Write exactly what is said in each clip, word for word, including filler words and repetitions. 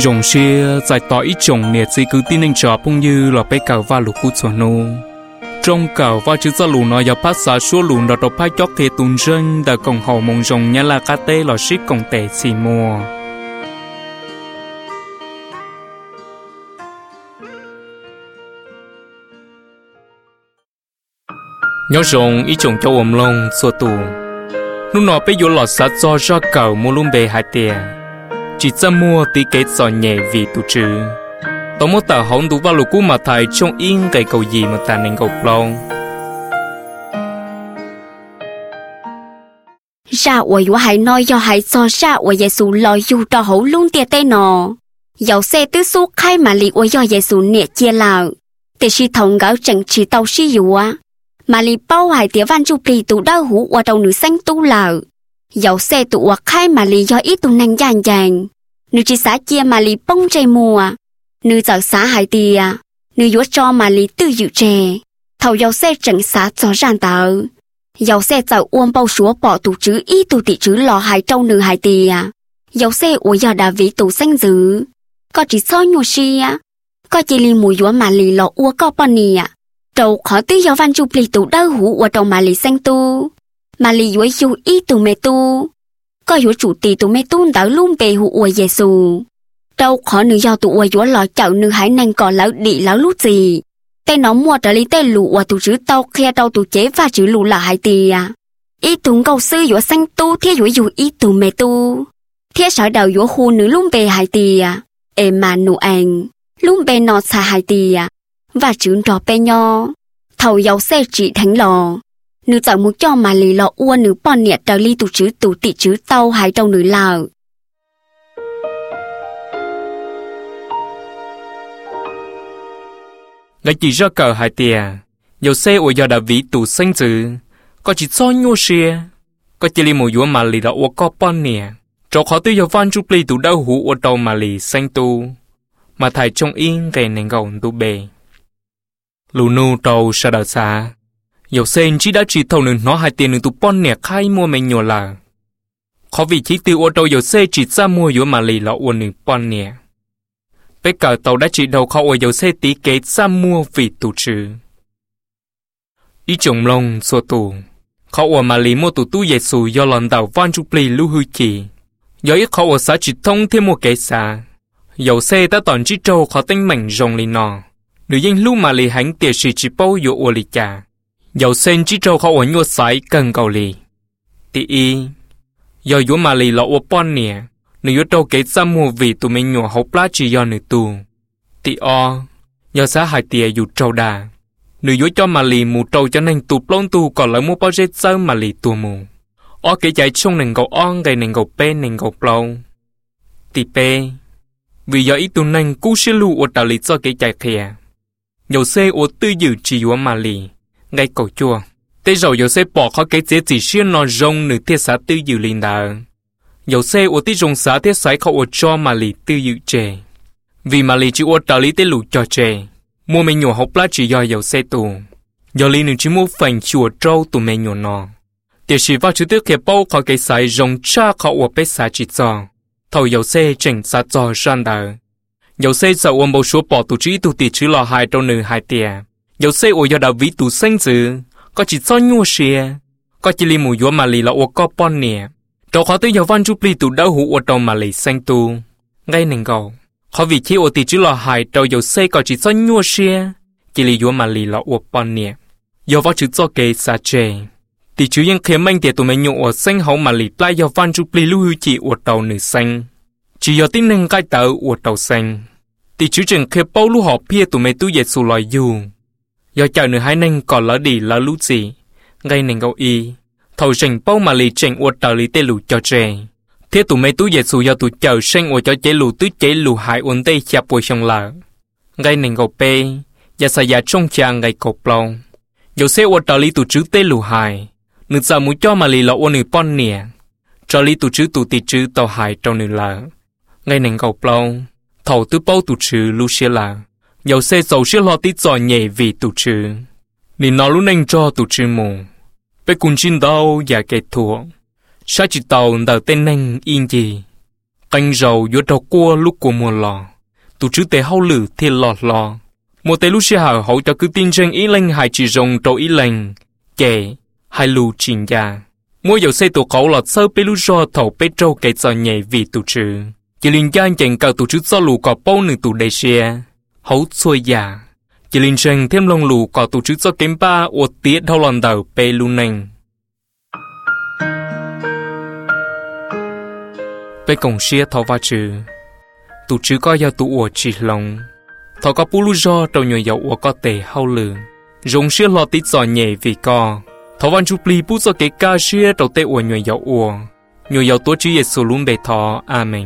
Rồng xe giải tỏa ít chồng nè chỉ cứ tin anh trò cũng như là bé cầu va lục cút chuẩn nô trong cầu va chữ ra lù nó giờ phát xả số lù nó đọc phát chót thế tuần dân đã còn hậu mong rồng nhà là cá tê là ship còn tệ xì mùa nhớ rồng ít chồng cho ôm lông xua tù lúc nó bé vô lọt sát cho ra cầu mua luôn bề hai tiền chỉ ra mua tí kết giò nhẹ vì tụ trừ tao muốn tạo hỏng đủ vào lục cú mà thầy trong yên cái cầu gì mà ta nên gục lâu ra ủi wa hãy nói cho hãy cho ra ủi Giêsu lo yêu cho hậu luôn tiệt tay nọ dầu xe tứ số khai mà li ủi cho Giêsu nhẹ chia lào để si thông gạo chẳng chỉ tàu si dụ á mà li bao hải tiệt văn chụp li tụ đau hũ qua đầu nữ xanh tu lào dầu xe tụ hoặc khai mà li do ít tụ năng dàn dàn nữ chỉ xã chia mà li bông trái mùa nữ giờ xã hải tìa nữ yếu cho mà li tư dự trẻ thầu dầu xe chẳng xã cho ràn tờ dầu xe giờ uông bao súa bỏ tụ chữ ít tụ tỷ chữ lò hải trâu nữ hải tìa dầu xe ủa giờ đã vì tụ xanh dữ có chỉ so nhô xì á có chỉ li mùi yếu mà li lò ua có bao nì trâu khó tư dầu văn chụp li tụ đau hũ ua trâu mà li xanh tu mà li yếu yêu ít tụ mê tu có yếu chủ tỷ tụ mê tu đỡ luôn bề hũ ua Giêsu đâu khó nữ do tụ ua yếu lò chậu nữ hải nành cỏ lão đi lão lút gì tay nó mua trở lý tay lụ ua tụ chữ tao khe tao tụ chế và chữ lụ là hải tì à ý tụ cầu sư yếu xanh tu thiết yếu yếu ý tụ mê tu thiết sở đầu yếu khu nữ luôn bề hải tì à ê mà nụ anh luôn bề nọ xa hải tì à và chữ trò bê nho thầu dầu xe chỉ thánh lò nữ chậu muốn cho mà lì lò ua nữ bọn nhẹ trở lý tụ chữ tụ tị chữ tao hải trong nữ lào ngay chỉ ra cờ hai tia, dầu xe ở giờ đã vị tụ xanh dữ, có chỉ cho nhô xe, có chỉ li một yếu mà li đã ở có bao nè, cho khó tiêu giờ van chụp li tụ đau hũ ở đầu mà li xanh tu, mà thầy trong yên cái nền gầu tu bề, lù nu đầu sa đào xa, dầu xe chỉ đã chỉ thầu nương nó hai tiền nương tụ bao nè khai mua mình nhỏ là, khó vì chỉ tiêu ở đầu dầu xe chỉ ra mua yếu mà li là ở nương bao nè. Bây giờ tàu đã chỉ đầu khẩu ở dầu xe tí kế ra mua vì tù trừ. Ý chồng lông xua tù. Khẩu ở mà lý mua tù tu Giêsu do lần đầu văn chụp lì lưu hư kỳ. Do ít khẩu ở xã chỉ thông thêm một kế xa. Dầu xe ta toàn chỉ trâu khó tinh mảnh rồng lì nọ. Nữ danh lưu mà lì hánh tiệt sĩ chỉ bao dụ ở lì chà. Dầu sen chỉ trâu khẩu ở nhua sái cần cầu lì. Tí y. Do dụ mà lì lọ ở bọn nè. Nữ yếu trâu kế ra mua vì tụi mình nhỏ hộp lá chỉ do nữ tù. Tì o, do xã hải tìa dù trâu đà. Nữ yếu cho mà lì mù trâu cho nên tụt lông tù còn lại mua bao rết sơ mà lì tù mù. O kế chạy trong nền gầu on gây nền gầu bê nền gầu lâu. Tì bê, vì do ý tù nền cú xế lù ở đảo lì cho kế chạy khìa. Dầu xe ở tư dự chỉ yếu mà lì, ngay cầu chua. Thế rồi dầu xe bỏ khó kế chế chỉ xuyên nó rông nữ thiết xã tư dự linh đà. Dầu xe ở tí rồng xã thiết xoáy khẩu ở cho mà lì tư dự trẻ. Vì mà lì chỉ ở đảo lý tế lũ cho trẻ. Mua mình nhỏ học lá chỉ do dầu xe tù. Dầu lì nữ chỉ mua phành chùa trâu tù mình nhỏ nọ. Tiệt sĩ vào chữ tiết kẹp bao khỏi cái xoáy rồng cha khẩu ở bếp xã chỉ cho. Thầu dầu xe chỉnh xã cho răn đờ. Dầu xe dầu ôm bầu số bỏ tù trí tù tì chứ lò hai trâu nữ hai tìa. Dầu xe ở do đảo ví tù xanh dữ. Có chỉ cho nhua xe. Có chỉ lì mù yếu mà lì là ở có bọn nè. Trâu khó tới giờ văn chụp li tụ đau hũ ở đầu mà lì xanh tu. Ngay nền gầu. Khó vì khi ở tỷ chứ lò hài trâu dầu xe có chỉ cho nhua xe. Chỉ lì yếu mà lì lọ ở bọn nè. Giờ vào chữ cho kê xa chê. Tỷ chứ yên khế manh tiệt tụi mình nhụ ở xanh hậu mà lì plai giờ văn chụp li lưu hư chỉ ở đầu nữ xanh. Chỉ giờ tin nền gai tớ ở đầu xanh. Tỷ chứ chẳng khế bao lưu họ pia tụi mình tu dệt xù lòi dù. Giờ chào nữ hai nền còn lỡ đi lỡ lút gì. Ngay nền gầu y. Thầu rình bao mà lì chênh ua tờ lì tê lù cho trẻ. Thế tụi mấy túi dệt xù do tụi chờ sinh ua cho chế lù tứ chế lù hại ổn tê chạp bùi xong lờ. Ngay nền gầu bê, và xa giá trong chàng ngay cột lâu. Dầu xe ua tờ lì tụi chứ tê lù hại. Nữ giờ muốn cho mà lì lọ ua nữ bọn nè. Cho lì tụi chứ tụi tì chứ tàu hại trong nữ lờ. Ngay nền gầu lâu, thầu tứ bao tụi chứ lù xe lờ. Dầu xe dầu xe lo tí giò nhẹ vì tụi chứ. Nì nó lúc nênh cho tụi chứ mù. Bé cùng chín đâu và kẻ thua. Sao chỉ tàu đào tên nâng yên gì. canh dầu vô đầu cua lúc của mùa lò tụ chứ tế hậu lử thì lọt lò một tế lúc xe hở hậu cho cứ tin rằng ý lệnh hay chỉ dùng trâu ý lệnh kể hay lù chỉnh gia mua dầu xe tụ khẩu lọt sơ bê lúc do thầu bê trâu kể cho nhảy vì tụ chứ chỉ linh gian chẳng cầu tụ chứ do lù có bao nửa tụ đầy xe hậu xuôi giả chỉ linh rằng thêm lông lù có tụ chứ do kém ba ột tiết thâu lòn đầu bê lu nành bê cổng xe thâu va chứ tụ chứ có giao tụ ổ chỉ lòng thọ có bù lu do trâu nhồi dầu ổ có tề hao lử dùng xe lọt tít giò nhảy vì co thọ văn chụp lì bù do cái ca xe trâu tề ổ nhồi dầu ổ nhồi dầu tổ chức Giêsu luôn bề thọ amen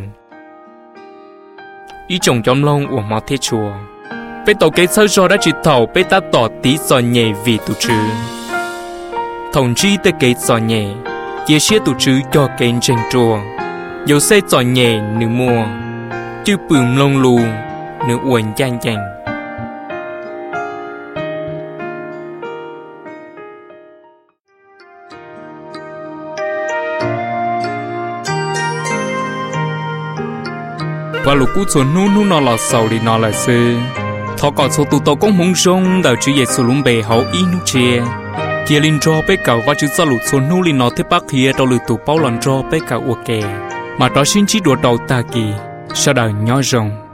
ý chồng trong lòng ổ mò thế chùa bê tàu cái sơ do đã chỉ thầu bê ta tỏ tí giò nhảy vì tụ chứ thòng chi tê cái giò nhảy chia xe tụ chứ cho cái tranh chùa dầu xe giò nhảy nửa mùa chứ bùm lông lù nửa uẩn chanh chanh và lũ cú chuồn nu nu nó là sầu đi nó là sư thọ cọ số tụ tàu công mông rong đào chữ Giêsu lúng bề hậu ý nu chia chia linh cho bé cậu và chữ sao lũ chuồn nu linh nó thế bác kia đâu lũ tụ bao lần cho bé cậu ok mà đó xin chỉ đùa đầu ta kỳ sau đời nhỏ rồng